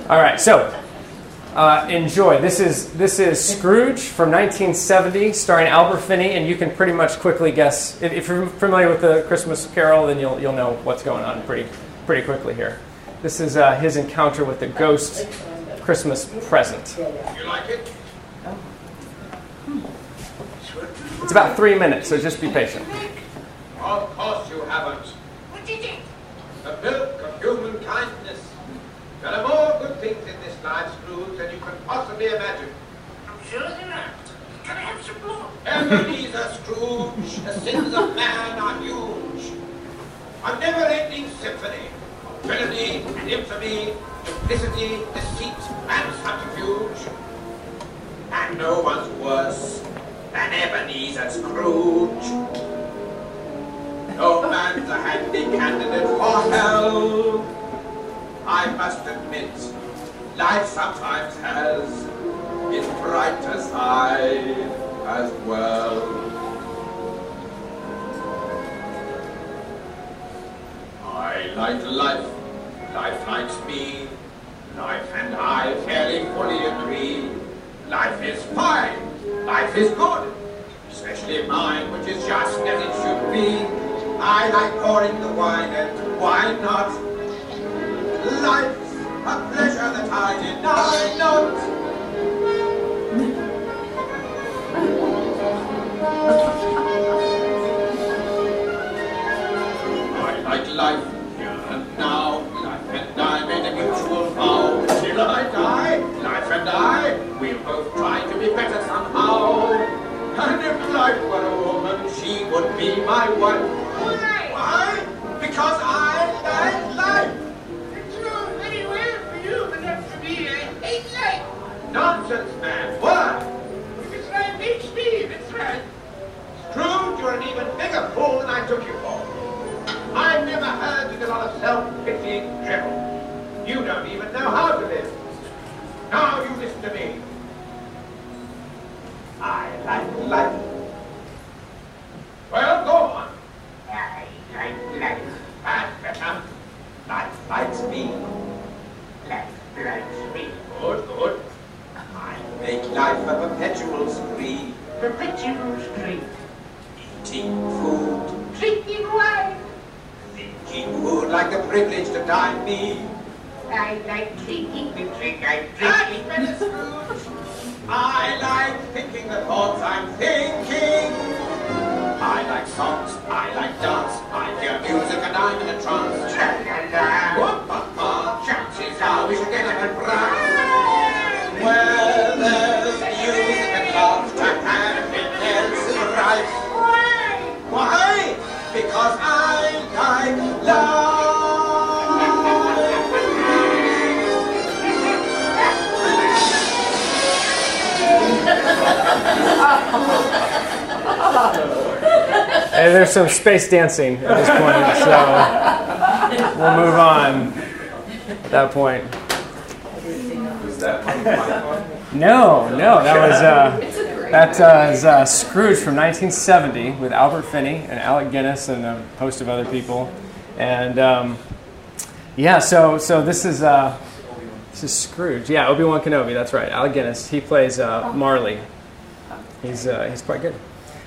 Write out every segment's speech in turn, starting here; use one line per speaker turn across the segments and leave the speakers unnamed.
All right, so enjoy. This is Scrooge from 1970, starring Albert Finney, and you can pretty much quickly guess. If you're familiar with the Christmas Carol, then you'll know what's going on pretty quickly here. This is his encounter with the ghost Christmas present.
You like it?
It's about 3 minutes, so just be patient.
Of course you haven't.
What did it?
The milk of human kindness. There are more good things in this life, Scrooge, than you can possibly imagine.
I'm sure there are. Can I have some more?
Ebenezer Scrooge, the sins of man are huge. A never-ending symphony of villainy, infamy, duplicity, deceit, and subterfuge. And no one's worse than Ebenezer Scrooge. No man's a handy candidate for hell. I must admit, life sometimes has its brighter side as well. I like life, life likes me, life and I fairly fully agree. Life is fine, life is good, especially mine, which is just as it should be. I like pouring the wine, and why not? Life's a pleasure that I deny not. I like life here and now. Life and I made a mutual vow. Till I die, life and I, we'll both try to be better somehow. And if life were a woman, she would be my wife. Why? Because I like life. Nonsense, man. Why?
Because life makes me, that's right.
Scrooge, you're an even bigger fool than I took you for. I've never heard you get on a self-pitying drivel. You don't even know how to live. Now you listen to me. I like life. Well, go on.
I like life.
That's better. Life likes me.
Life likes me.
Good, good. I make life a perpetual spree.
Perpetual street.
Eating food,
Drinking wine.
thinking food like a privilege to dine me.
I like drinking the drink I'm
That's
drinking.
better, Scrooge. I like thinking the thoughts I'm thinking. I like songs, I like dance, I hear music and I'm in a trance.
Tra-la-la.
Whoop-a-pa, chances are we should get up and brag. Well, there's music and laughter and everything else is right.
Why?
Why? Because I like love.
And there's some space dancing at this point, so we'll move on at that point.
Was that my
No, that was Scrooge from 1970 with Albert Finney and Alec Guinness and a host of other people, and so this is Scrooge. Yeah, Obi-Wan Kenobi. That's right. Alec Guinness. He plays Marley. He's quite good.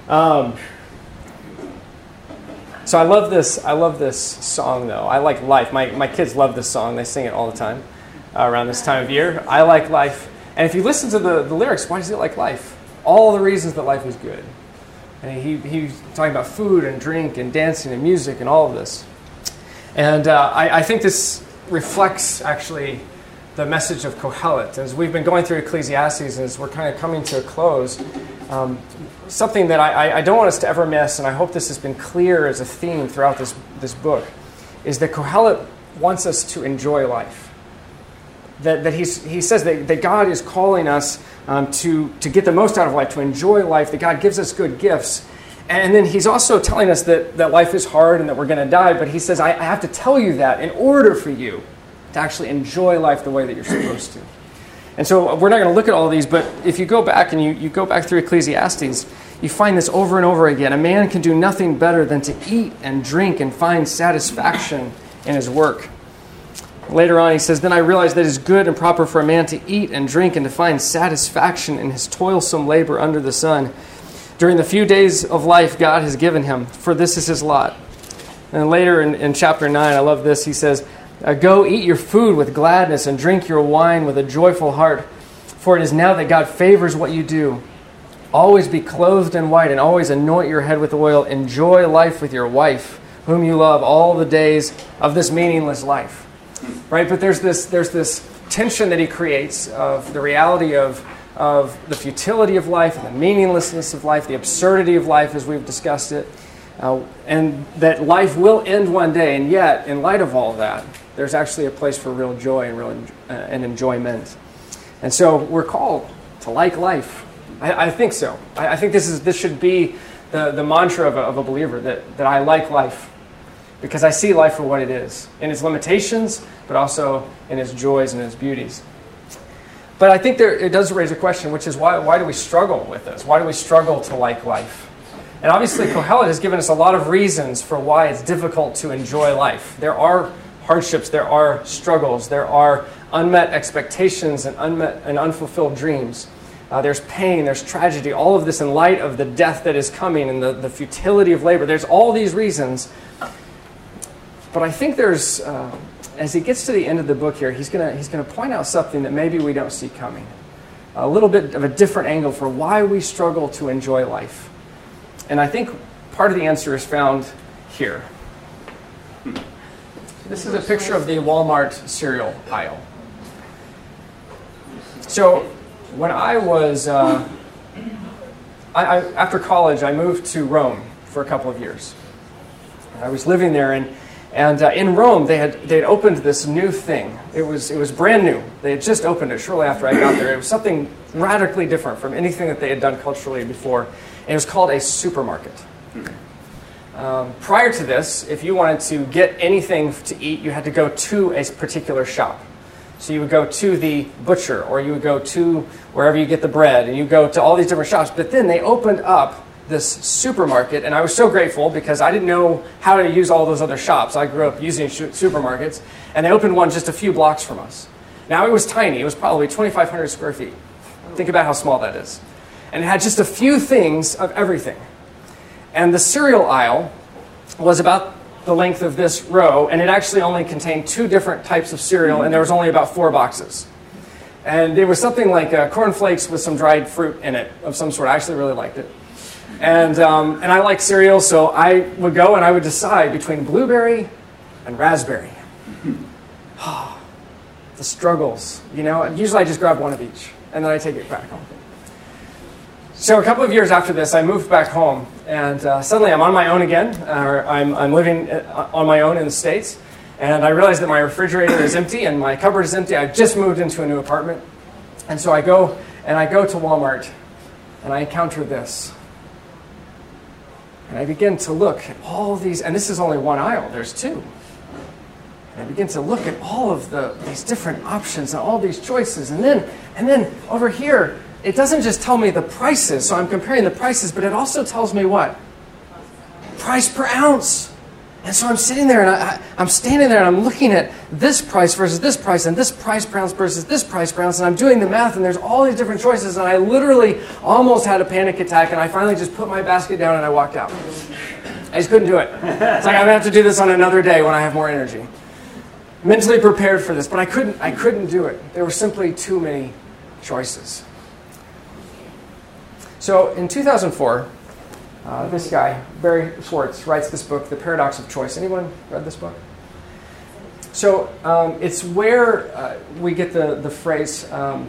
So I love this song though. I like life. My kids love this song. They sing it all the time around this time of year. I like life. And if you listen to the lyrics, why does he like life? All the reasons that life is good. And he's talking about food and drink and dancing and music and all of this. And I think this reflects actually the message of Kohelet. As we've been going through Ecclesiastes and as we're kind of coming to a close, something that I don't want us to ever miss, and I hope this has been clear as a theme throughout this book, is that Kohelet wants us to enjoy life. That he says that God is calling us to get the most out of life, to enjoy life, that God gives us good gifts. And then he's also telling us that life is hard and that we're going to die, but he says, I have to tell you that in order for you to actually enjoy life the way that you're supposed to. And so we're not going to look at all of these, but if you go back and you go back through Ecclesiastes, you find this over and over again. A man can do nothing better than to eat and drink and find satisfaction in his work. Later on, he says, "Then I realized that it is good and proper for a man to eat and drink and to find satisfaction in his toilsome labor under the sun during the few days of life God has given him, for this is his lot." And later in chapter 9, I love this, he says, "Go eat your food with gladness and drink your wine with a joyful heart, for it is now that God favors what you do. Always be clothed in white and always anoint your head with oil. Enjoy life with your wife, whom you love, all the days of this meaningless life." Right? But there's this tension that he creates of the reality of the futility of life, and the meaninglessness of life, the absurdity of life as we've discussed it, and that life will end one day. And yet, in light of all that, there's actually a place for real joy and enjoyment. And so we're called to like life. I think so. I think this should be the mantra of a believer, that I like life, because I see life for what it is, in its limitations, but also in its joys and its beauties. But I think it does raise a question, which is why do we struggle with this? Why do we struggle to like life? And obviously Kohelet has given us a lot of reasons for why it's difficult to enjoy life. There are hardships, there are struggles, there are unmet expectations and unfulfilled dreams. There's pain, there's tragedy, all of this in light of the death that is coming and the futility of labor. There's all these reasons. But I think there's, as he gets to the end of the book here, he's going to point out something that maybe we don't see coming. A little bit of a different angle for why we struggle to enjoy life. And I think part of the answer is found here. This is a picture of the Walmart cereal aisle. So when I was, after college, I moved to Rome for a couple of years. I was living there, and in Rome, they had opened this new thing. It was brand new. They had just opened it shortly after I got there. It was something radically different from anything that they had done culturally before. And it was called a supermarket. Prior to this, if you wanted to get anything to eat, you had to go to a particular shop. So you would go to the butcher, or you would go to wherever you get the bread, and you go to all these different shops. But then they opened up this supermarket, and I was so grateful because I didn't know how to use all those other shops. I grew up using supermarkets, and they opened one just a few blocks from us. Now, it was tiny. It was probably 2,500 square feet. Think about how small that is. And it had just a few things of everything. And the cereal aisle was about the length of this row, and it actually only contained 2 different types of cereal, and there was only about 4 boxes. And it was something like cornflakes with some dried fruit in it of some sort. I actually really liked it. And I like cereal, so I would go and I would decide between blueberry and raspberry. The struggles, you know. Usually I just grab one of each, and then I take it back home. So a couple of years after this, I moved back home, and suddenly I'm on my own again. I'm living on my own in the States, and I realized that my refrigerator is empty and my cupboard is empty. I just moved into a new apartment, and so I go to Walmart, and I encounter this. And I begin to look at all these, and this is only one aisle, there's 2. And I begin to look at all of these different options and all these choices. And then over here, it doesn't just tell me the prices, so I'm comparing the prices, but it also tells me what? Price per ounce. And so I'm sitting there, and I'm standing there, and I'm looking at this price versus this price, and this price per ounce versus this price per ounce, and I'm doing the math, and there's all these different choices, and I literally almost had a panic attack, and I finally just put my basket down, and I walked out. I just couldn't do it. It's like I'm going to have to do this on another day when I have more energy. Mentally prepared for this, but I couldn't do it. There were simply too many choices. So in 2004, this guy, Barry Schwartz, writes this book, The Paradox of Choice. Anyone read this book? So it's where we get the phrase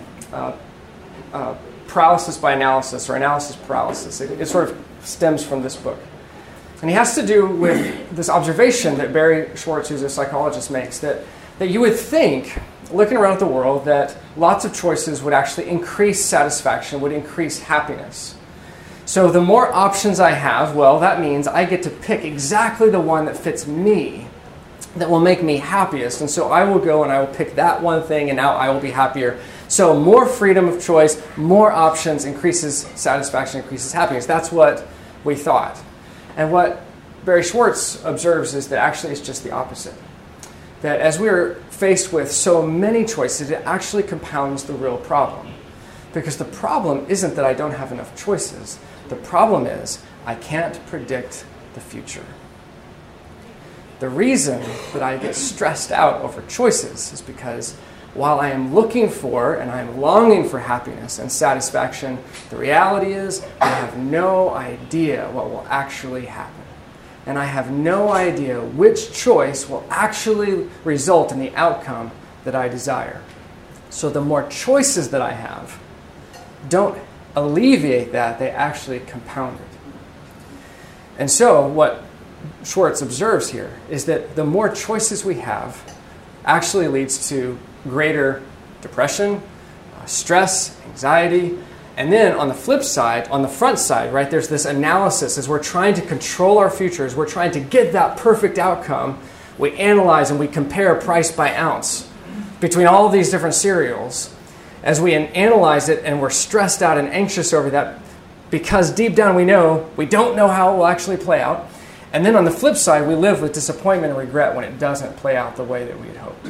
paralysis by analysis, or analysis paralysis. It sort of stems from this book. And he has to do with this observation that Barry Schwartz, who's a psychologist, makes, that you would think, looking around the world, that lots of choices would actually increase satisfaction, would increase happiness. So the more options I have, well, that means I get to pick exactly the one that fits me, that will make me happiest. And so I will go and I will pick that one thing, and now I will be happier. So more freedom of choice, more options increases satisfaction, increases happiness. That's what we thought. And what Barry Schwartz observes is that actually it's just the opposite. that as we're faced with so many choices, it actually compounds the real problem. Because the problem isn't that I don't have enough choices. The problem is I can't predict the future. The reason that I get stressed out over choices is because while I am looking for and I am longing for happiness and satisfaction, the reality is I have no idea what will actually happen. And I have no idea which choice will actually result in the outcome that I desire. So the more choices that I have don't alleviate that, they actually compound it. And so what Schwartz observes here is that the more choices we have actually leads to greater depression, stress, anxiety. And then on the flip side, on the front side, right, there's this analysis as we're trying to control our futures, we're trying to get that perfect outcome. We analyze and we compare price by ounce between all of these different cereals. As we analyze it and we're stressed out and anxious over that because deep down we know we don't know how it will actually play out. And then on the flip side, we live with disappointment and regret when it doesn't play out the way that we had hoped.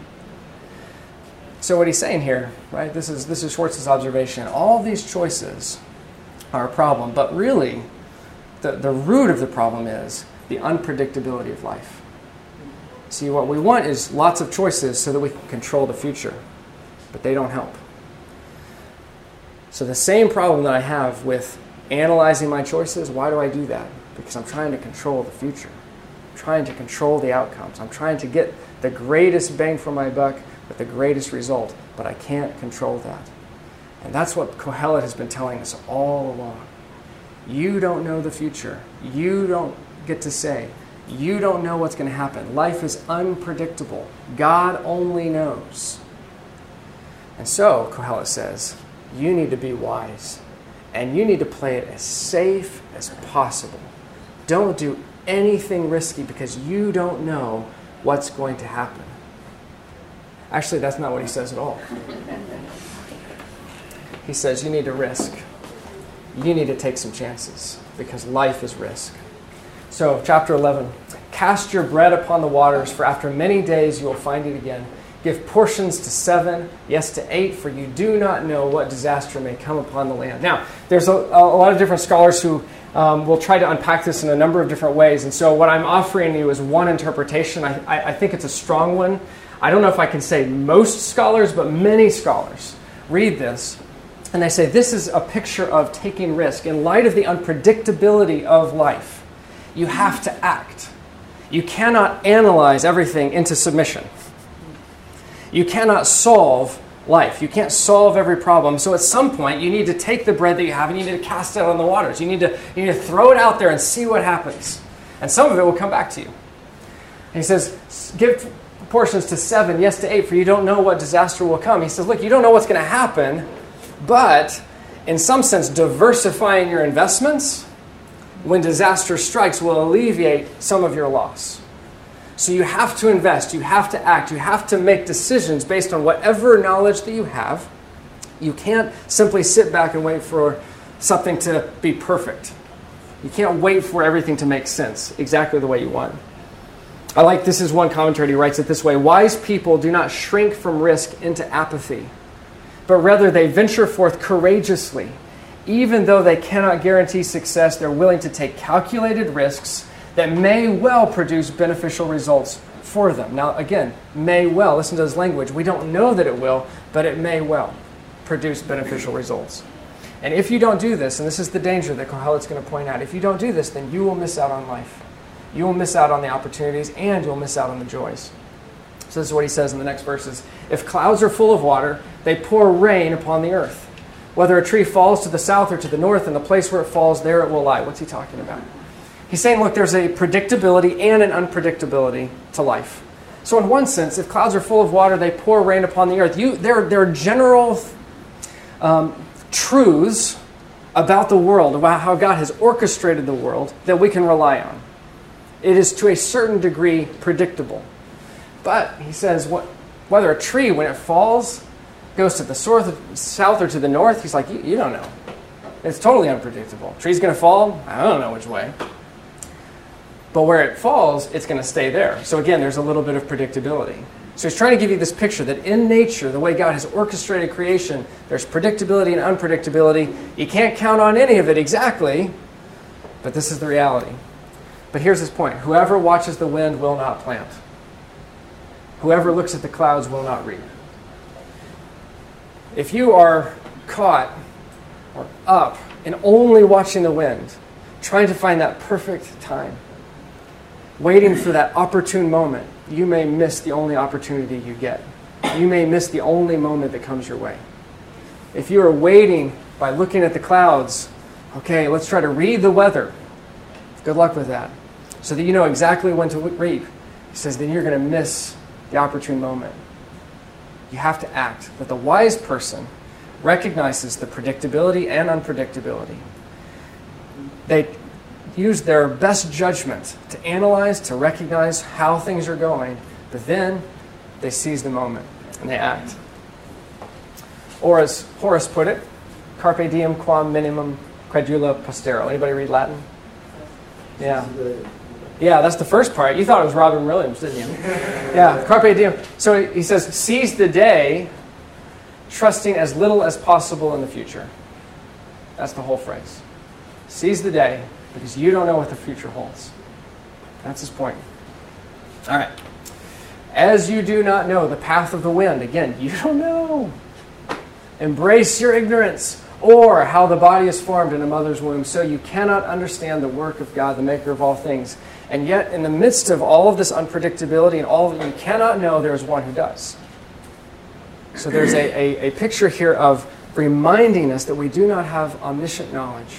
So what he's saying here, right, this is Schwartz's observation. All these choices are a problem, but really the root of the problem is the unpredictability of life. See, what we want is lots of choices so that we can control the future, but they don't help. So the same problem that I have with analyzing my choices, why do I do that? Because I'm trying to control the future. I'm trying to control the outcomes. I'm trying to get the greatest bang for my buck with the greatest result, but I can't control that. And that's what Kohelet has been telling us all along. You don't know the future. You don't get to say. You don't know what's going to happen. Life is unpredictable. God only knows. And so, Kohelet says, you need to be wise. And you need to play it as safe as possible. Don't do anything risky because you don't know what's going to happen. Actually, that's not what he says at all. He says you need to risk. You need to take some chances because life is risk. So, chapter 11. Cast your bread upon the waters, for after many days you will find it again. Give portions to 7, yes to 8, for you do not know what disaster may come upon the land. Now, there's a lot of different scholars who will try to unpack this in a number of different ways. And so what I'm offering you is one interpretation. I think it's a strong one. I don't know if I can say most scholars, but many scholars read this. And they say this is a picture of taking risk. In light of the unpredictability of life, you have to act. You cannot analyze everything into submission. You cannot solve life. You can't solve every problem. So at some point, you need to take the bread that you have and you need to cast it on the waters. You need to throw it out there and see what happens. And some of it will come back to you. And he says, give portions to 7, yes to 8, for you don't know what disaster will come. He says, look, you don't know what's going to happen, but in some sense, diversifying your investments when disaster strikes will alleviate some of your loss. So you have to invest, you have to act, you have to make decisions based on whatever knowledge that you have. You can't simply sit back and wait for something to be perfect. You can't wait for everything to make sense exactly the way you want. I like, this is one commentary, he writes it this way: wise people do not shrink from risk into apathy, but rather they venture forth courageously. Even though they cannot guarantee success, they're willing to take calculated risks that may well produce beneficial results for them. Now, again, may well. Listen to his language. We don't know that it will, but it may well produce beneficial results. And if you don't do this, and this is the danger that Kohelet's going to point out, if you don't do this, then you will miss out on life. You will miss out on the opportunities, and you'll miss out on the joys. So this is what he says in the next verses. If clouds are full of water, they pour rain upon the earth. Whether a tree falls to the south or to the north, and the place where it falls, there it will lie. What's he talking about? He's saying, look, there's a predictability and an unpredictability to life. So in one sense, if clouds are full of water, they pour rain upon the earth. There are general truths about the world, about how God has orchestrated the world, that we can rely on. It is to a certain degree predictable. But, he says, whether a tree, when it falls, goes to the south or to the north, he's like, you don't know. It's totally unpredictable. Tree's going to fall? I don't know which way. But where it falls, it's going to stay there. So again, there's a little bit of predictability. So he's trying to give you this picture that in nature, the way God has orchestrated creation, there's predictability and unpredictability. You can't count on any of it exactly, but this is the reality. But here's his point. Whoever watches the wind will not plant. Whoever looks at the clouds will not reap. If you are caught or up in only watching the wind, trying to find that perfect time, waiting for that opportune moment, you may miss the only opportunity you get. You may miss the only moment that comes your way. If you are waiting by looking at the clouds, okay, let's try to read the weather. Good luck with that. So that you know exactly when to reap. He says, then you're going to miss the opportune moment. You have to act. But the wise person recognizes the predictability and unpredictability. They use their best judgment to analyze, to recognize how things are going, but then they seize the moment and they act. Or as Horace put it, carpe diem quam minimum credula postero. Anybody read Latin? Yeah. Yeah, that's the first part. You thought it was Robin Williams, didn't you? Yeah, carpe diem. So he says, seize the day, trusting as little as possible in the future. That's the whole phrase. Seize the day, because you don't know what the future holds. That's his point. All right. As you do not know the path of the wind, again, you don't know. Embrace your ignorance, or how the body is formed in a mother's womb, so you cannot understand the work of God, the maker of all things. And yet, in the midst of all of this unpredictability and all of it, you cannot know there is one who does. So there's a picture here of reminding us that we do not have omniscient knowledge.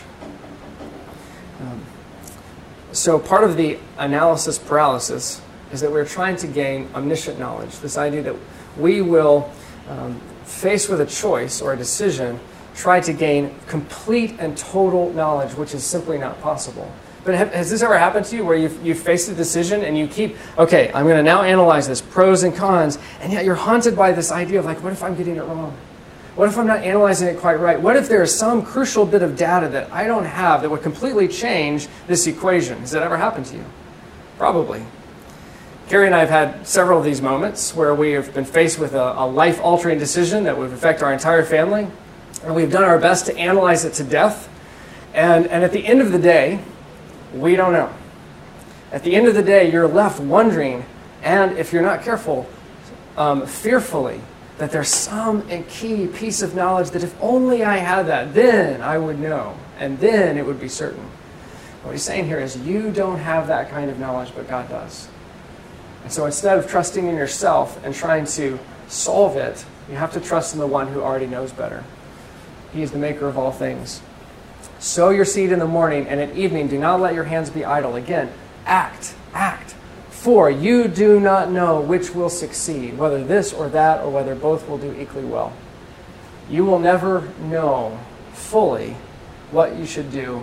So part of the analysis paralysis is that we're trying to gain omniscient knowledge. This idea that we will, faced with a choice or a decision, try to gain complete and total knowledge, which is simply not possible. But has this ever happened to you where you've faced a decision and you keep, okay, I'm going to now analyze this, pros and cons, and yet you're haunted by this idea of like, what if I'm getting it wrong? What if I'm not analyzing it quite right? What if there is some crucial bit of data that I don't have that would completely change this equation? Has that ever happened to you? Probably. Carrie and I have had several of these moments where we have been faced with a life-altering decision that would affect our entire family, and we've done our best to analyze it to death, and at the end of the day, we don't know. At the end of the day, you're left wondering, and if you're not careful, fearfully, that there's some key piece of knowledge that if only I had that, then I would know, and then it would be certain. What he's saying here is you don't have that kind of knowledge, but God does. And so instead of trusting in yourself and trying to solve it, you have to trust in the one who already knows better. He is the maker of all things. Sow your seed in the morning, and at evening do not let your hands be idle. Again, act. For you do not know which will succeed, whether this or that, or whether both will do equally well. You will never know fully what you should do.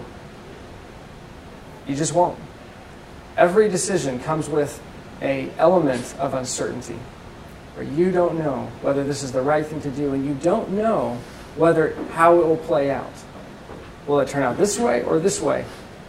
You just won't. Every decision comes with an element of uncertainty, where you don't know whether this is the right thing to do, and you don't know how it will play out. Will it turn out this way or this way?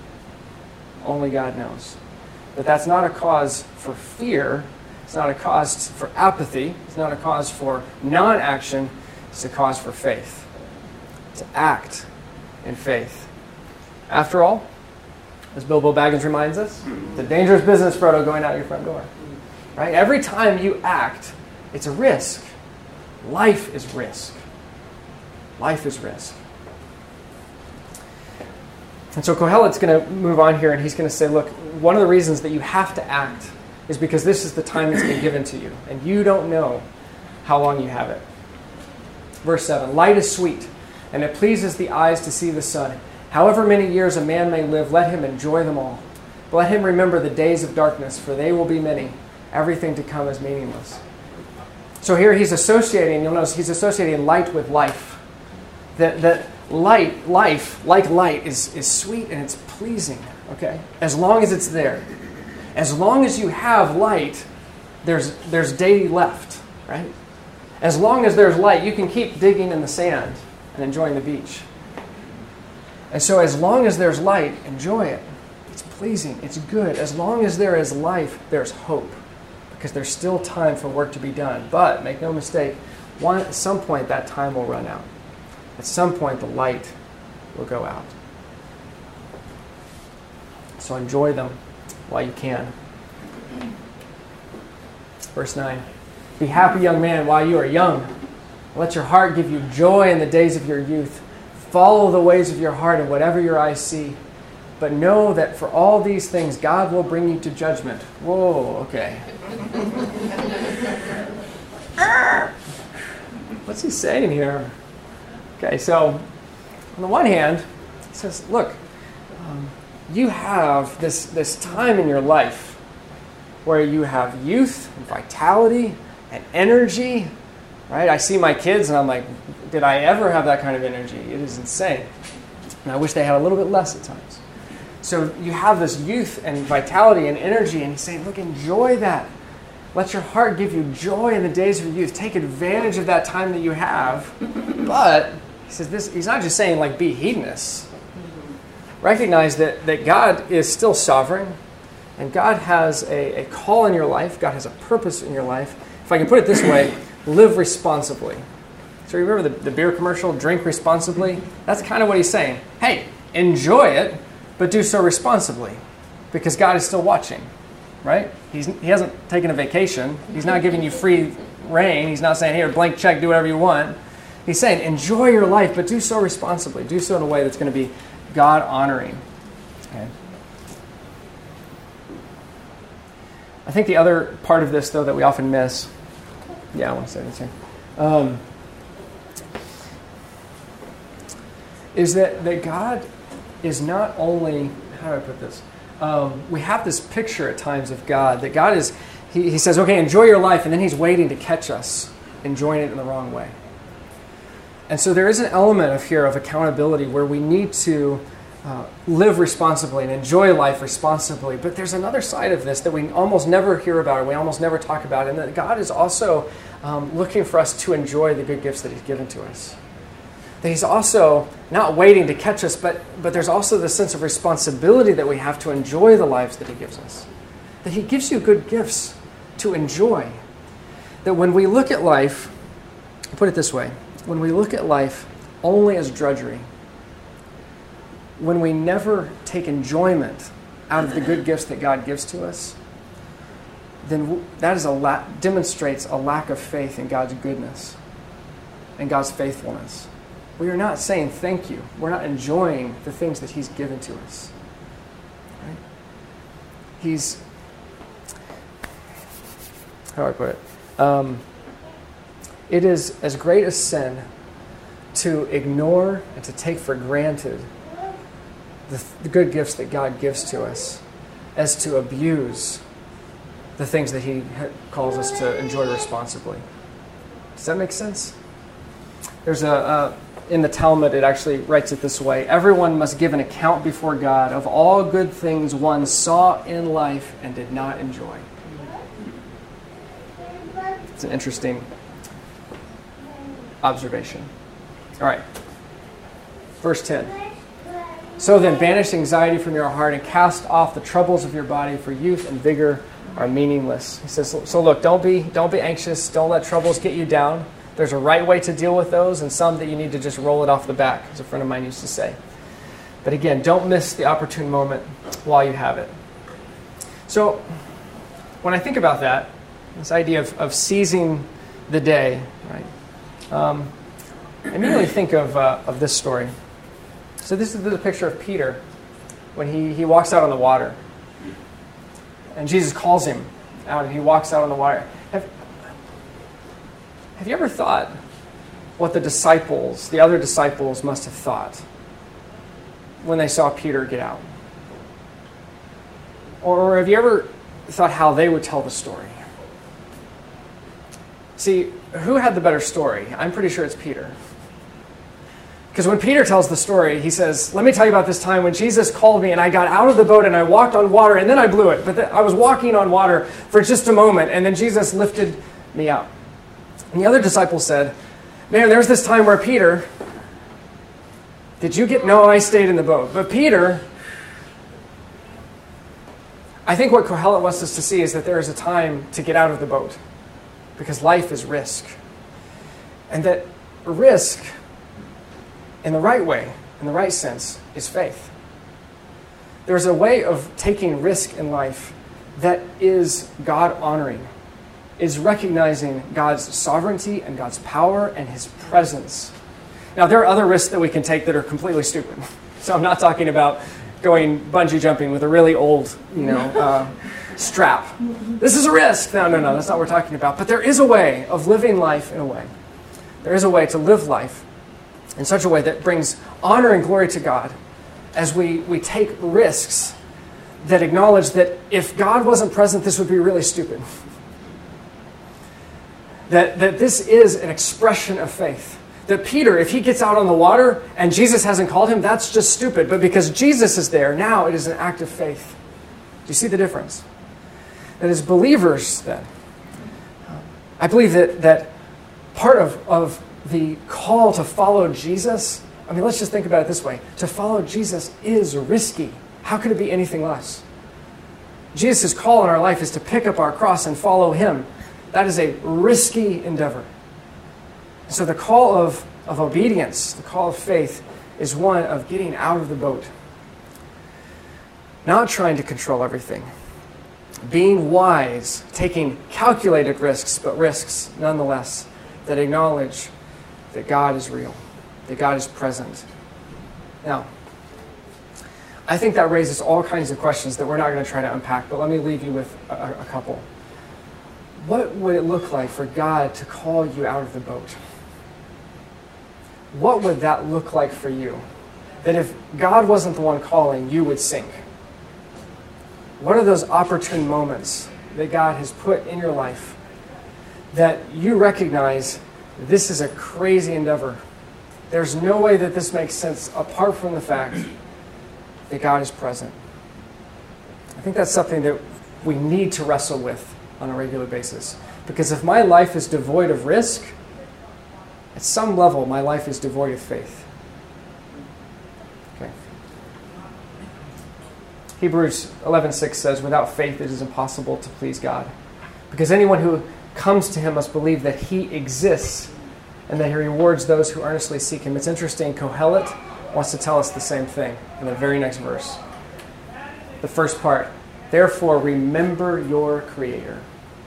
Only God knows. But that's not a cause for fear. It's not a cause for apathy. It's not a cause for non-action. It's a cause for faith. To act in faith. After all, as Bilbo Baggins reminds us, it's a dangerous business, Frodo, going out your front door. Right? Every time you act, it's a risk. Life is risk. Life is risk. And so Kohelet's going to move on here, and he's going to say, look, one of the reasons that you have to act is because this is the time that's been given to you, and you don't know how long you have it. Verse 7, light is sweet, and it pleases the eyes to see the sun. However many years a man may live, let him enjoy them all. But let him remember the days of darkness, for they will be many. Everything to come is meaningless. So here he's associating, you'll notice he's associating light with life. That life, like light, is sweet and it's pleasing, okay? As long as it's there. As long as you have light, there's day left, right? As long as there's light, you can keep digging in the sand and enjoying the beach. And so as long as there's light, enjoy it. It's pleasing. It's good. As long as there is life, there's hope. Because there's still time for work to be done. But, make no mistake, at some point that time will run out. At some point the light will go out. So enjoy them while you can. Verse 9. Be happy, young man, while you are young. Let your heart give you joy in the days of your youth. Follow the ways of your heart and whatever your eyes see. But know that for all these things, God will bring you to judgment. Whoa, okay. What's he saying here? Okay, so on the one hand, he says, look, you have this time in your life where you have youth and vitality and energy, right? I see my kids and I'm like, did I ever have that kind of energy? It is insane. And I wish they had a little bit less at times. So you have this youth and vitality and energy, and he's saying, look, enjoy that. Let your heart give you joy in the days of your youth. Take advantage of that time that you have. But he says this, he's not just saying like be hedonists. Recognize that God is still sovereign, and God has a call in your life. God has a purpose in your life. If I can put it this way, live responsibly. So you remember the beer commercial, drink responsibly? That's kind of what he's saying. Hey, enjoy it, but do so responsibly, because God is still watching, right? He hasn't taken a vacation. He's not giving you free reign. He's not saying, here, blank check, do whatever you want. He's saying, enjoy your life, but do so responsibly. Do so in a way that's going to be God-honoring. Okay. I think the other part of this, though, that we often miss, I want to say this here, is that God is not only, how do I put this? We have this picture at times of God, that God is, he says, okay, enjoy your life, and then he's waiting to catch us enjoying it in the wrong way. And so there is an element of accountability where we need to live responsibly and enjoy life responsibly. But there's another side of this that we almost never hear about, or we almost never talk about, and that God is also looking for us to enjoy the good gifts that he's given to us. That he's also not waiting to catch us, but there's also the sense of responsibility that we have to enjoy the lives that he gives us. That he gives you good gifts to enjoy. That when we look at life, I'll put it this way, when we look at life only as drudgery, when we never take enjoyment out of the good gifts that God gives to us, then that is demonstrates a lack of faith in God's goodness and God's faithfulness. We are not saying thank you. We're not enjoying the things that he's given to us. Right? How do I put it? It is as great a sin to ignore and to take for granted the good gifts that God gives to us as to abuse the things that he calls us to enjoy responsibly. Does that make sense? There's in the Talmud, it actually writes it this way: everyone must give an account before God of all good things one saw in life and did not enjoy. It's an interesting observation. All right. Verse 10. So then, banish anxiety from your heart and cast off the troubles of your body, for youth and vigor are meaningless. He says, so look, don't be anxious. Don't let troubles get you down. There's a right way to deal with those, and some that you need to just roll it off the back, as a friend of mine used to say. But again, don't miss the opportune moment while you have it. So when I think about that, this idea of seizing the day, right? I immediately think of this story. So this is the picture of Peter when he walks out on the water. And Jesus calls him out, and he walks out on the water. Have you ever thought what the other disciples must have thought when they saw Peter get out? Or have you ever thought how they would tell the story? See, who had the better story? I'm pretty sure it's Peter. Because when Peter tells the story, he says, let me tell you about this time when Jesus called me and I got out of the boat and I walked on water and then I blew it. But I was walking on water for just a moment and then Jesus lifted me out. And the other disciples said, man, there was this time where Peter, did you get, no, I stayed in the boat. But Peter, I think what Kohelet wants us to see is that there is a time to get out of the boat, because life is risk. And that risk, in the right way, in the right sense, is faith. There's a way of taking risk in life that is God-honoring, is recognizing God's sovereignty and God's power and his presence. Now, there are other risks that we can take that are completely stupid. So I'm not talking about going bungee jumping with a really old, strap. This is a risk. No, that's not what we're talking about. But there is a way of living life in a way. There is a way to live life in such a way that brings honor and glory to God as we take risks that acknowledge that if God wasn't present, this would be really stupid. That this is an expression of faith. That Peter, if he gets out on the water and Jesus hasn't called him, that's just stupid. But because Jesus is there, now it is an act of faith. Do you see the difference? That as believers, then, I believe that part of the call to follow Jesus, let's just think about it this way. To follow Jesus is risky. How could it be anything less? Jesus' call in our life is to pick up our cross and follow him. That is a risky endeavor. So the call of obedience, the call of faith, is one of getting out of the boat. Not trying to control everything. Being wise, taking calculated risks, but risks nonetheless that acknowledge that God is real, that God is present. Now, I think that raises all kinds of questions that we're not going to try to unpack, but let me leave you with a couple. What would it look like for God to call you out of the boat? What would that look like for you? That if God wasn't the one calling, you would sink. What are those opportune moments that God has put in your life that you recognize this is a crazy endeavor? There's no way that this makes sense apart from the fact that God is present. I think that's something that we need to wrestle with on a regular basis. Because if my life is devoid of risk, at some level, my life is devoid of faith. Okay. Hebrews 11:6 says, without faith it is impossible to please God. Because anyone who comes to him must believe that he exists and that he rewards those who earnestly seek him. It's interesting, Kohelet wants to tell us the same thing in the very next verse. The first part, therefore remember your Creator.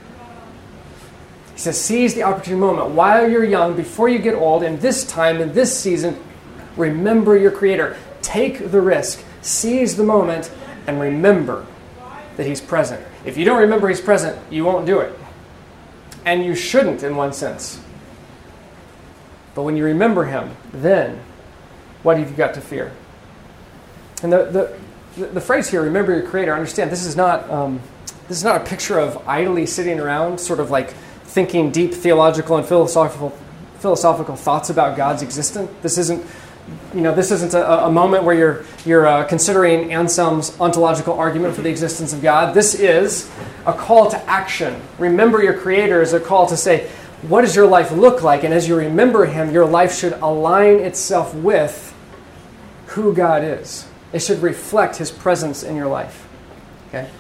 He says, seize the opportune moment while you're young, before you get old, in this time, in this season, remember your Creator. Take the risk, seize the moment, and remember that he's present. If you don't remember he's present, you won't do it. And you shouldn't, in one sense. But when you remember him, then what have you got to fear? And the phrase here, remember your Creator, understand, this is not a picture of idly sitting around, sort of like thinking deep theological and philosophical thoughts about God's existence. This isn't a moment where you're considering Anselm's ontological argument for the existence of God. This is a call to action. Remember your Creator is a call to say, what does your life look like? And as you remember him, your life should align itself with who God is. It should reflect his presence in your life. Okay?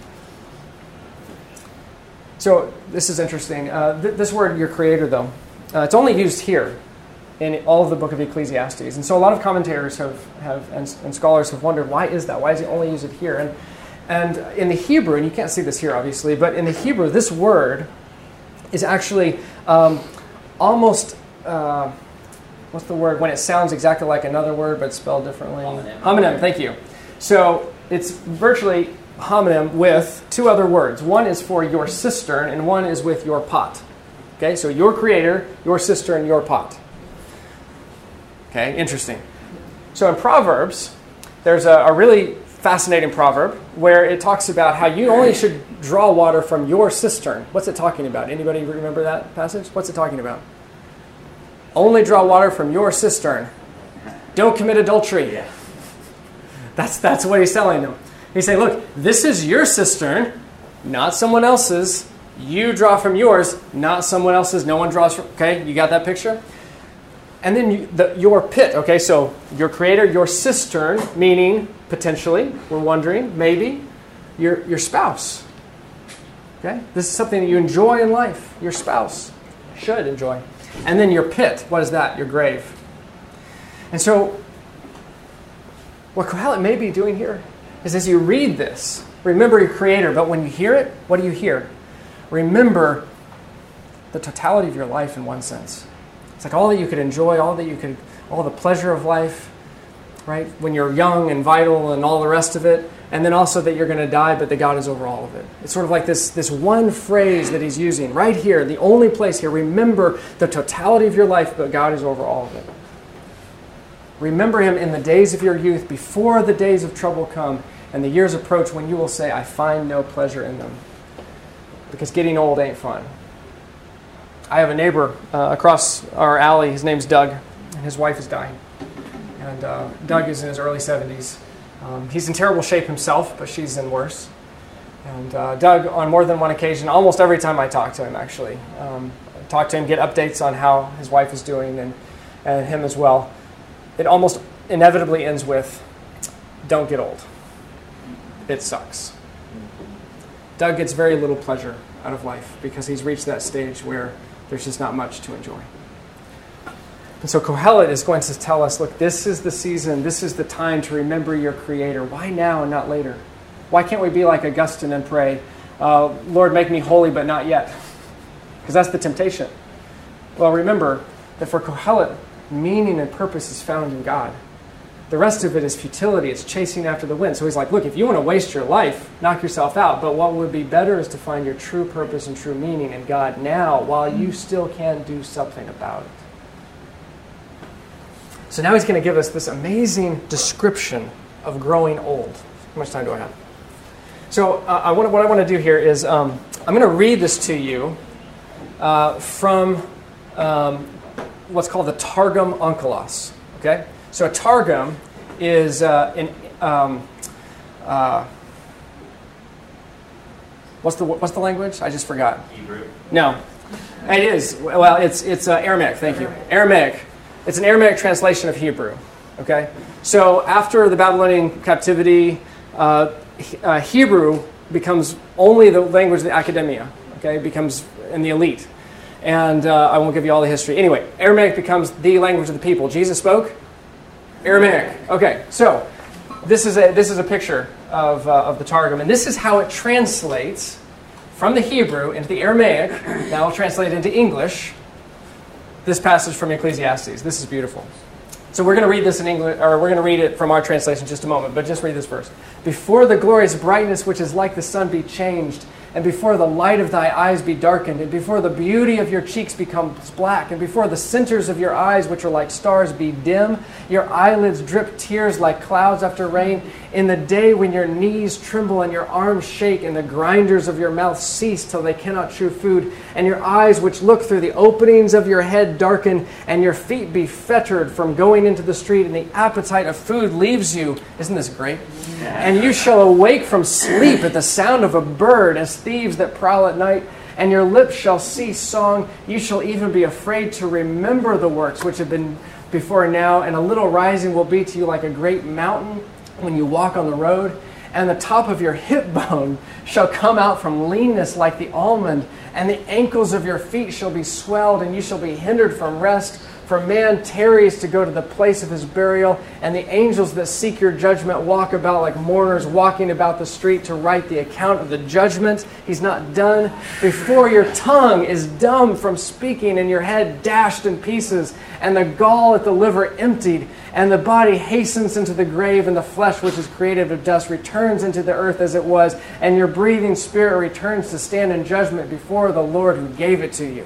So this is interesting. This word, your Creator, though, it's only used here in all of the book of Ecclesiastes. And so a lot of commentators and scholars have wondered, why is that? Why does he only use it here? And in the Hebrew, and you can't see this here, obviously, but in the Hebrew, this word is actually almost, what's the word? When it sounds exactly like another word, but spelled differently. Homonym, thank you. So it's virtually homonym with two other words. One is for your cistern, and one is with your pot. Okay, so your Creator, your cistern, your pot. Okay, interesting. So in Proverbs, there's a really fascinating proverb where it talks about how you only should draw water from your cistern. What's it talking about? Anybody remember that passage? What's it talking about? Only draw water from your cistern. Don't commit adultery. That's what he's telling them. He's saying, look, this is your cistern, not someone else's. You draw from yours, not someone else's. No one draws from... Okay, you got that picture? And then your pit. Okay, so your Creator, your cistern, meaning potentially, we're wondering, maybe, your spouse. Okay? This is something that you enjoy in life. Your spouse should enjoy. And then your pit. What is that? Your grave. And so, what Kohelet may be doing here is as you read this, remember your Creator, but when you hear it, what do you hear? Remember the totality of your life in one sense. It's like all that you could enjoy, all the pleasure of life, right? When you're young and vital and all the rest of it, and then also that you're going to die, but that God is over all of it. It's sort of like this one phrase that he's using right here, the only place here. Remember the totality of your life, but God is over all of it. Remember him in the days of your youth, before the days of trouble come, and the years approach when you will say, I find no pleasure in them. Because getting old ain't fun. I have a neighbor across our alley. His name's Doug, and his wife is dying. And Doug is in his early 70s. He's in terrible shape himself, but she's in worse. And Doug, on more than one occasion, almost every time I talk to him, actually, talk to him, get updates on how his wife is doing and him as well. It almost inevitably ends with, don't get old. It sucks. Doug gets very little pleasure out of life because he's reached that stage where there's just not much to enjoy. And so Kohelet is going to tell us, look, this is the season, this is the time to remember your Creator. Why now and not later? Why can't we be like Augustine and pray, Lord, make me holy, but not yet? Because that's the temptation. Well, remember that for Kohelet, meaning and purpose is found in God. The rest of it is futility. It's chasing after the wind. So he's like, look, if you want to waste your life, knock yourself out. But what would be better is to find your true purpose and true meaning in God now while you still can do something about it. So now he's going to give us this amazing description of growing old. How much time do I have? So what I want to do here is I'm going to read this to you from what's called the Targum Onkelos. Okay? So a Targum is what's the language? I just forgot.
Hebrew.
No, it is. Well, it's Aramaic. Thank you. Aramaic. It's an Aramaic translation of Hebrew. Okay. So after the Babylonian captivity, Hebrew becomes only the language of the academia. Okay, it becomes in the elite. And I won't give you all the history. Anyway, Aramaic becomes the language of the people. Jesus spoke Aramaic. Okay, so this is a picture of the Targum, and this is how it translates from the Hebrew into the Aramaic. Now I'll translate it into English. This passage from Ecclesiastes. This is beautiful. So we're going to read this in English, or we're going to read it from our translation in just a moment. But just read this first. Before the glorious brightness which is like the sun be changed, and before the light of thy eyes be darkened, and before the beauty of your cheeks becomes black, and before the centers of your eyes, which are like stars, be dim, your eyelids drip tears like clouds after rain, in the day when your knees tremble and your arms shake, and the grinders of your mouth cease till they cannot chew food, and your eyes which look through the openings of your head darken, and your feet be fettered from going into the street, and the appetite of food leaves you. Isn't this great? And you shall awake from sleep at the sound of a bird, as thieves that prowl at night, and your lips shall cease song. You shall even be afraid to remember the works which have been before now, and a little rising will be to you like a great mountain when you walk on the road. And the top of your hip bone shall come out from leanness like the almond, and the ankles of your feet shall be swelled, and you shall be hindered from rest. For man tarries to go to the place of his burial, and the angels that seek your judgment walk about like mourners walking about the street to write the account of the judgment. He's not done. Before your tongue is dumb from speaking, and your head dashed in pieces, and the gall at the liver emptied, and the body hastens into the grave, and the flesh which is created of dust returns into the earth as it was, and your breathing spirit returns to stand in judgment before the Lord who gave it to you.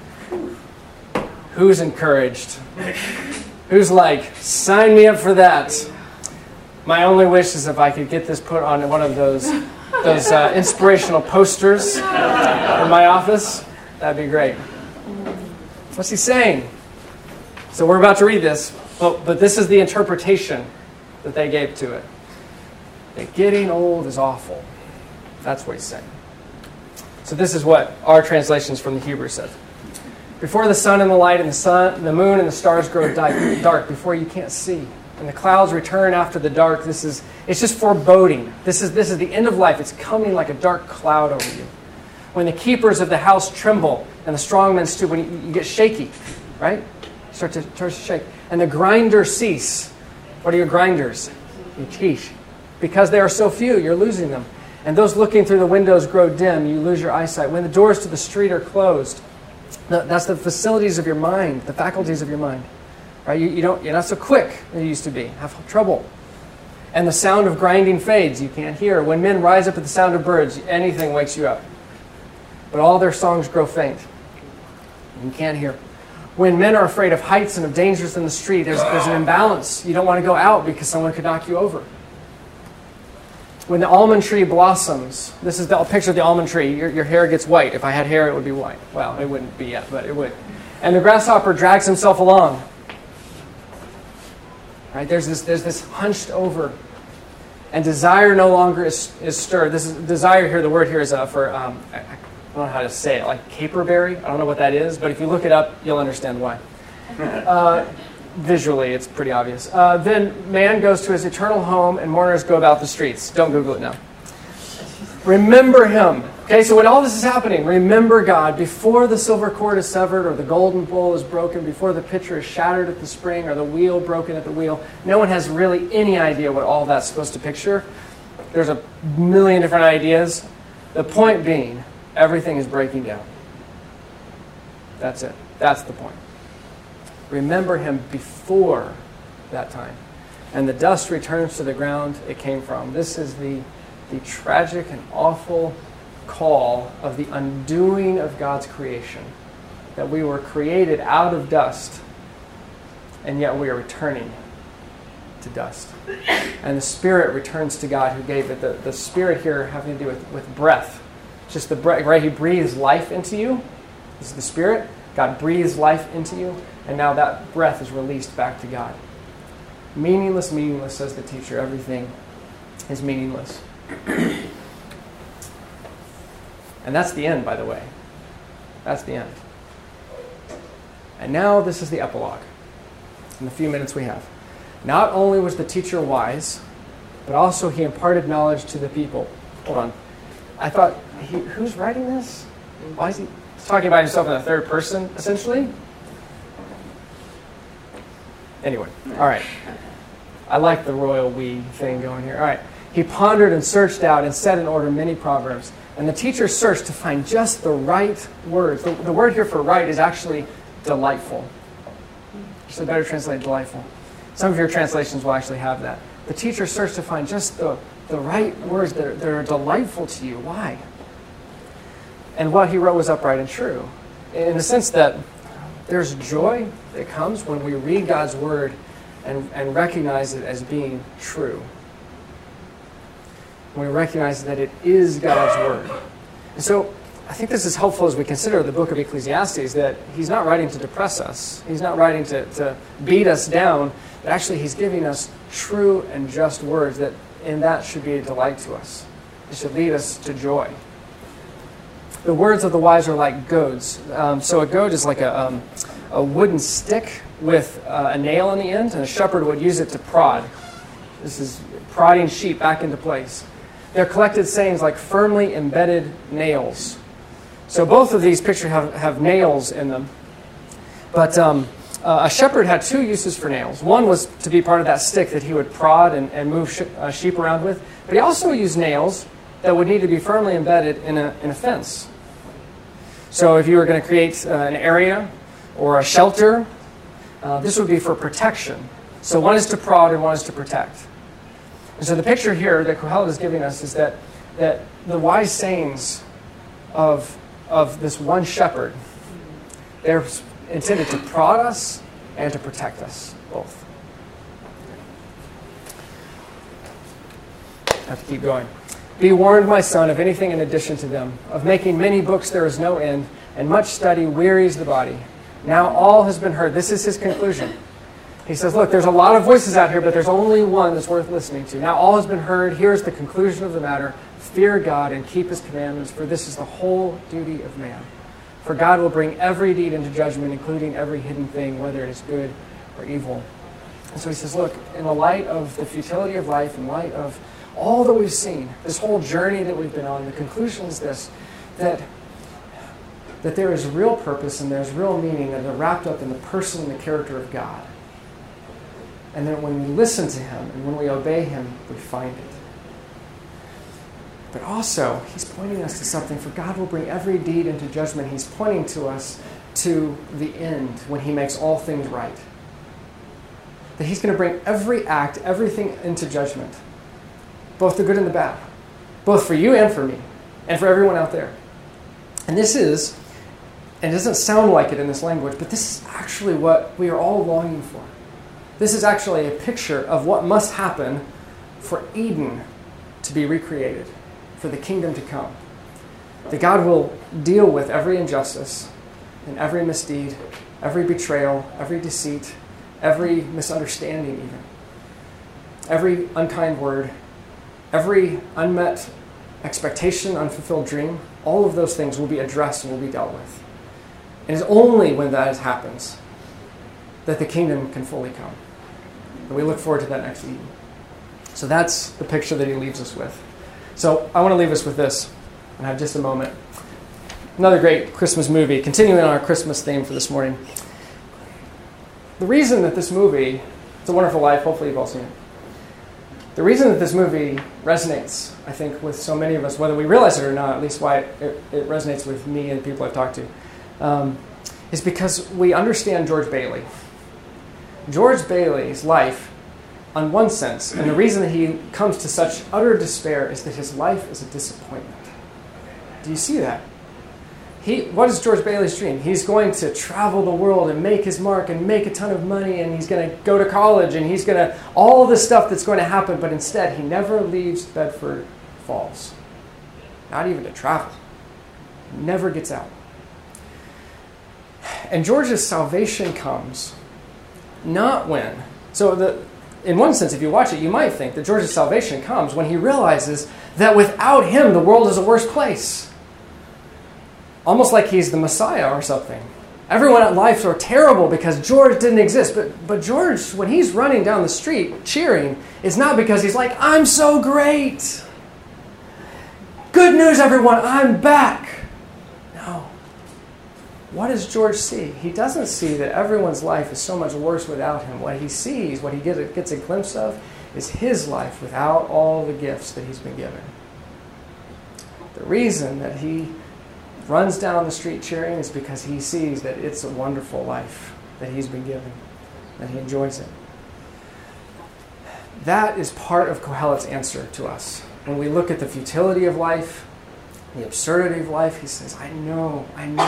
Who's encouraged? Who's like, sign me up for that? My only wish is if I could get this put on one of those inspirational posters in my office. That'd be great. What's he saying? So we're about to read this, but this is the interpretation that they gave to it. That getting old is awful. That's what he's saying. So this is what our translations from the Hebrew said. Before the sun and the light and the moon and the stars grow dark, before you can't see. And the clouds return after the dark. It's just foreboding. This is the end of life. It's coming like a dark cloud over you. When the keepers of the house tremble and the strong men stoop, when you get shaky, right? Start to shake. And the grinders cease. What are your grinders? You teach. Because they are so few, you're losing them. And those looking through the windows grow dim. You lose your eyesight. When the doors to the street are closed, that's the facilities of your mind, the faculties of your mind. Right? You're not so quick as you used to be. Have trouble. And the sound of grinding fades. You can't hear. When men rise up at the sound of birds, anything wakes you up. But all their songs grow faint. You can't hear. When men are afraid of heights and of dangers in the street, there's an imbalance. You don't want to go out because someone could knock you over. When the almond tree blossoms, this is the picture of the almond tree. Your hair gets white. If I had hair, it would be white. Well, it wouldn't be yet, but it would. And the grasshopper drags himself along. Right? There's this hunched over, and desire no longer is stirred. This is desire here. The word here is for I don't know how to say it, like caperberry. I don't know what that is, but if you look it up, you'll understand why. Visually, it's pretty obvious. Then man goes to his eternal home, and mourners go about the streets. Don't Google it now. Remember him. Okay, so when all this is happening, remember God. Before the silver cord is severed, or the golden bowl is broken, before the pitcher is shattered at the spring, or the wheel broken at the wheel, no one has really any idea what all that's supposed to picture. There's a million different ideas. The point being, everything is breaking down. That's it. That's the point. Remember him before that time. And the dust returns to the ground it came from. This is the tragic and awful call of the undoing of God's creation. That we were created out of dust, and yet we are returning to dust. And the Spirit returns to God who gave it. The Spirit here having to do with breath. Just the breath, right? He breathes life into you. This is the Spirit. God breathes life into you, and now that breath is released back to God. Meaningless, meaningless, says the teacher. Everything is meaningless. And that's the end, by the way. That's the end. And now this is the epilogue. In the few minutes we have. Not only was the teacher wise, but also he imparted knowledge to the people. Hold on. I thought, who's writing this? Why is he talking about himself in the third person, essentially? Anyway, all right. I like the royal we thing going here. All right. He pondered and searched out and set in order many proverbs. And the teacher searched to find just the right words. The word here for right is actually delightful. So better translate delightful. Some of your translations will actually have that. The teacher searched to find just the right words that are delightful to you. Why? And what he wrote was upright and true. In the sense that there's joy that comes when we read God's word and recognize it as being true. When we recognize that it is God's word. And so I think this is helpful as we consider the book of Ecclesiastes, that he's not writing to depress us. He's not writing to beat us down. But actually, he's giving us true and just words that in that should be a delight to us. It should lead us to joy. The words of the wise are like goads. So a goad is like a wooden stick with a nail on the end, and a shepherd would use it to prod. This is prodding sheep back into place. They're collected sayings like firmly embedded nails. So both of these pictures have nails in them. But a shepherd had two uses for nails. One was to be part of that stick that he would prod and move sheep around with. But he also used nails that would need to be firmly embedded in a fence. So if you were going to create an area or a shelter, this would be for protection. So one is to prod and one is to protect. And so the picture here that Kohelet is giving us is that the wise sayings of this one shepherd, they're intended to prod us and to protect us both. I have to keep going. Be warned, my son, of anything in addition to them. Of making many books there is no end, and much study wearies the body. Now all has been heard. This is his conclusion. He says, look, there's a lot of voices out here, but there's only one that's worth listening to. Now all has been heard. Here's the conclusion of the matter. Fear God and keep his commandments, for this is the whole duty of man. For God will bring every deed into judgment, including every hidden thing, whether it is good or evil. And so he says, look, in the light of the futility of life, in light of all that we've seen, this whole journey that we've been on, the conclusion is this, that there is real purpose and there's real meaning that are wrapped up in the person and the character of God. And that when we listen to him and when we obey him, we find it. But also, he's pointing us to something, for God will bring every deed into judgment. He's pointing to us to the end when he makes all things right. That he's going to bring every act, everything into judgment. Both the good and the bad. Both for you and for me. And for everyone out there. And this is, and it doesn't sound like it in this language, but this is actually what we are all longing for. This is actually a picture of what must happen for Eden to be recreated, for the kingdom to come. That God will deal with every injustice and every misdeed, every betrayal, every deceit, every misunderstanding even, every unkind word, every unmet expectation, unfulfilled dream. All of those things will be addressed and will be dealt with. And it's only when that happens that the kingdom can fully come. And we look forward to that next Eden. So that's the picture that he leaves us with. So I want to leave us with this and have just a moment. Another great Christmas movie, continuing on our Christmas theme for this morning. The reason that this movie, It's a Wonderful Life, hopefully you've all seen it. The reason that this movie resonates, I think, with so many of us, whether we realize it or not, at least why it resonates with me and people I've talked to, is because we understand George Bailey. George Bailey's life, on one sense, and the reason that he comes to such utter despair is that his life is a disappointment. Do you see that? What is George Bailey's dream? He's going to travel the world and make his mark and make a ton of money, and he's going to go to college, and he's going to, all this stuff that's going to happen, but instead he never leaves Bedford Falls. Not even to travel. Never gets out. And George's salvation comes not when, in one sense, if you watch it, you might think that George's salvation comes when he realizes that without him, the world is a worse place. Almost like he's the Messiah or something. Everyone at life are terrible because George didn't exist. But George, when he's running down the street cheering, is not because he's like, I'm so great. Good news, everyone, I'm back. No. What does George see? He doesn't see that everyone's life is so much worse without him. What he sees, what he gets a glimpse of, is his life without all the gifts that he's been given. The reason that he runs down the street cheering is because he sees that it's a wonderful life that he's been given, that he enjoys it. That is part of Kohelet's answer to us. When we look at the futility of life, the absurdity of life, he says, I know.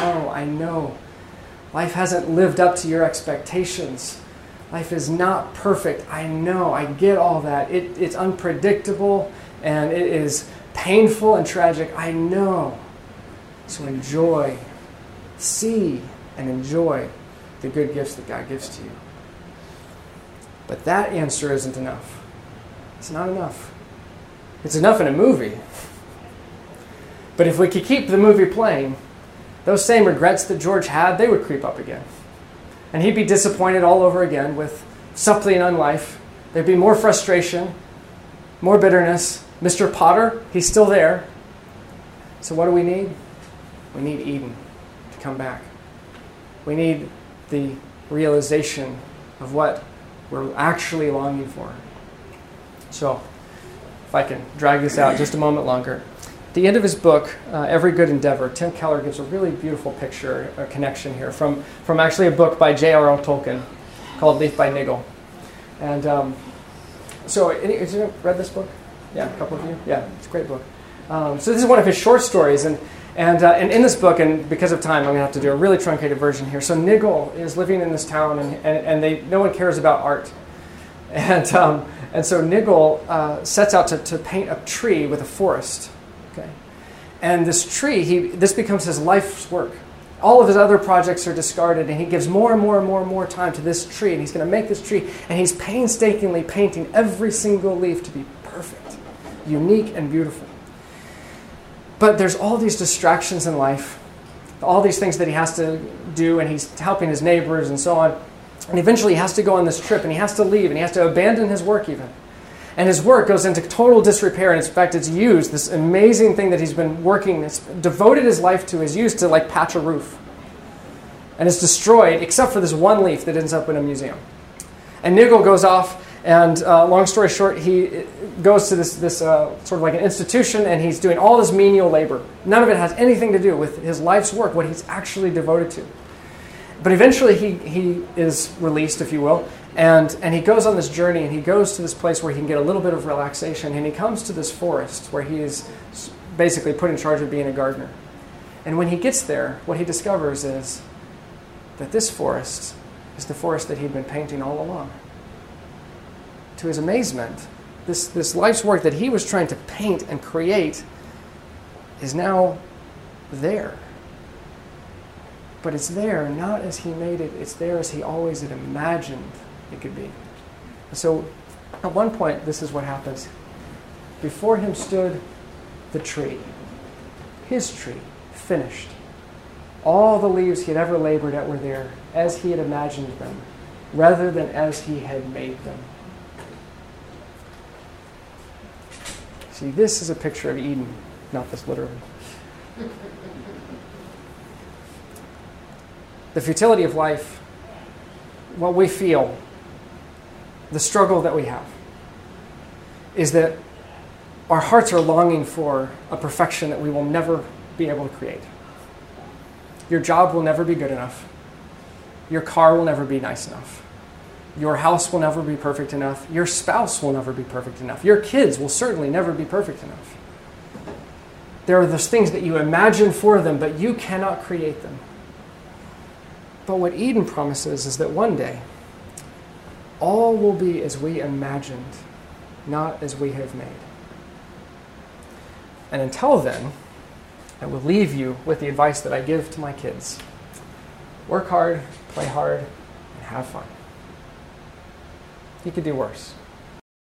Life hasn't lived up to your expectations. Life is not perfect. I know. I get all that. It's unpredictable and it is painful and tragic. I know. So enjoy, see, and enjoy the good gifts that God gives to you. But that answer isn't enough. It's not enough. It's enough in a movie. But if we could keep the movie playing, those same regrets that George had, they would creep up again. And he'd be disappointed all over again with something in life. There'd be more frustration, more bitterness. Mr. Potter, he's still there. So what do we need? We need Eden to come back. We need the realization of what we're actually longing for. So, if I can drag this out just a moment longer. At the end of his book, Every Good Endeavor, Tim Keller gives a really beautiful picture, a connection here, from actually a book by J.R.R. Tolkien called Leaf by Niggle. And so, have you read this book? Yeah, a couple of you? Yeah, it's a great book. So this is one of his short stories, and in this book, and because of time, I'm going to have to do a really truncated version here. So Niggle is living in this town, and no one cares about art. And so Niggle sets out to paint a tree with a forest. Okay, and this tree, this becomes his life's work. All of his other projects are discarded, and he gives more and more time to this tree, and he's going to make this tree, and he's painstakingly painting every single leaf to be perfect, unique, and beautiful. But there's all these distractions in life, all these things that he has to do, and he's helping his neighbors and so on. And eventually he has to go on this trip, and he has to leave, and he has to abandon his work even. And his work goes into total disrepair, and in fact it's used, this amazing thing that he's been working, it's devoted his life to, is used to like patch a roof. And it's destroyed, except for this one leaf that ends up in a museum. And Nigel goes off, and long story short, he goes to this sort of like an institution, and he's doing all this menial labor. None of it has anything to do with his life's work, what he's actually devoted to. But eventually he is released, if you will, and he goes on this journey, and he goes to this place where he can get a little bit of relaxation, and he comes to this forest where he is basically put in charge of being a gardener. And when he gets there, what he discovers is that this forest is the forest that he'd been painting all along. To his amazement, this life's work that he was trying to paint and create is now there. But it's there not as he made it, it's there as he always had imagined it could be. So at one point, this is what happens. Before him stood the tree, his tree, finished. All the leaves he had ever labored at were there as he had imagined them, rather than as he had made them. See, this is a picture of Eden, not this literally. The futility of life, what we feel, the struggle that we have, is that our hearts are longing for a perfection that we will never be able to create. Your job will never be good enough. Your car will never be nice enough. Your house will never be perfect enough. Your spouse will never be perfect enough. Your kids will certainly never be perfect enough. There are those things that you imagine for them, but you cannot create them. But what Eden promises is that one day, all will be as we imagined, not as we have made. And until then, I will leave you with the advice that I give to my kids. Work hard, play hard, and have fun. You could do worse.